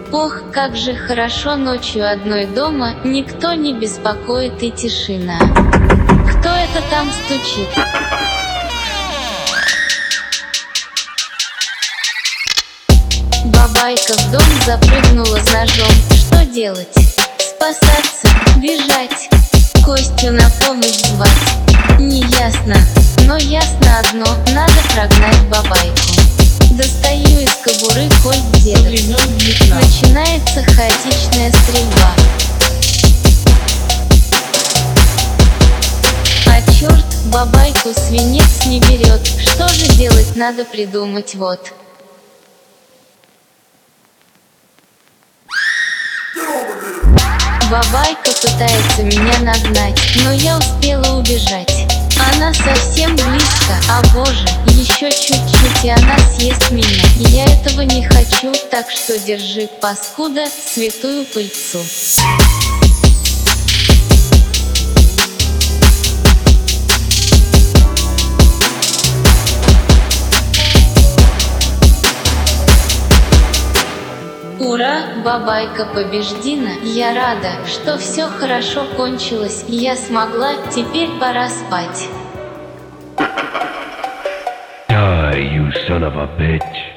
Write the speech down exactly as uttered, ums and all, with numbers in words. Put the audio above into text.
Ох, как же хорошо ночью одной дома, никто не беспокоит и тишина. Кто это там стучит? Бабайка в дом запрыгнула с ножом. Что делать? Спасаться? Бежать? Костю на помощь звать? Неясно, но ясно одно, надо прогнать бабайку. Достаю из кобуры кольт дедовский. Начинается хаотичная стрельба. А черт, бабайку свинец не берет. Что же делать, надо придумать вот. Бабайка пытается меня нагнать, но я успела убежать. Она совсем близко, а боже, еще чуть-чуть и она съест меня. И я этого не хочу, так что держи, паскуда, святую пыльцу. Ура, бабайка побеждена. Я рада, что все хорошо кончилось. Я смогла, теперь пора спать. Die, you son of a bitch.